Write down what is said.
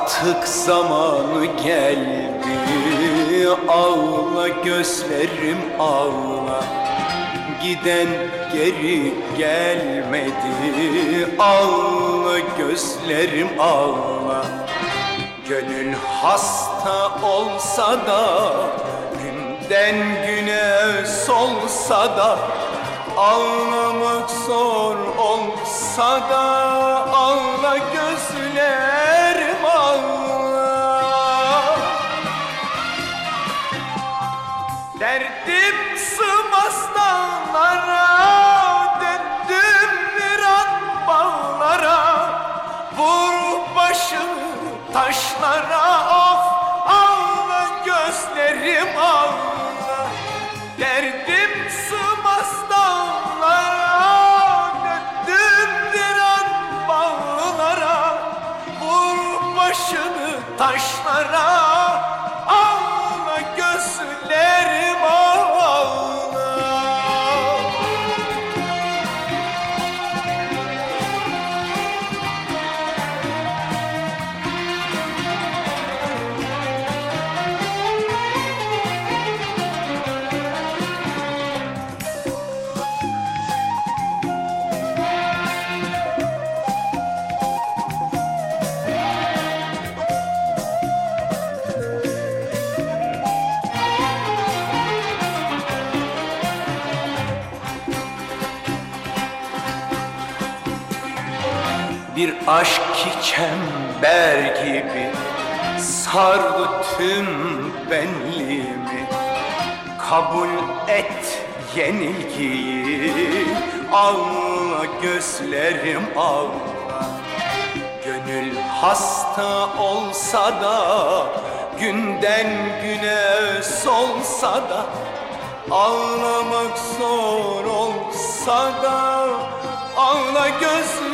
Artık zamanı geldi, ağla gözlerim ağla. Giden geri gelmedi, ağla gözlerim ağla. Gönül hasta olsa da, günden güne solsa da, ağlamak zor olsa da, ağla gözlerim ağla. Derdim sığmaz dağlara, döndüm bir an bağlara. Vur başını taşlara, of ağla gözlerim ağla. Derdim sığmaz dağlara, döndüm bir an bağlara. Vur başını taşlara, ağla gözlerim ağla. Bir aşk ki çember gibi sardı tüm benliğimi. Kabul et yenilgiyi, ağla gözlerim ağla. Gönül hasta olsa da, günden güne solsa da, ağlamak zor olsa da, ağla gözlerim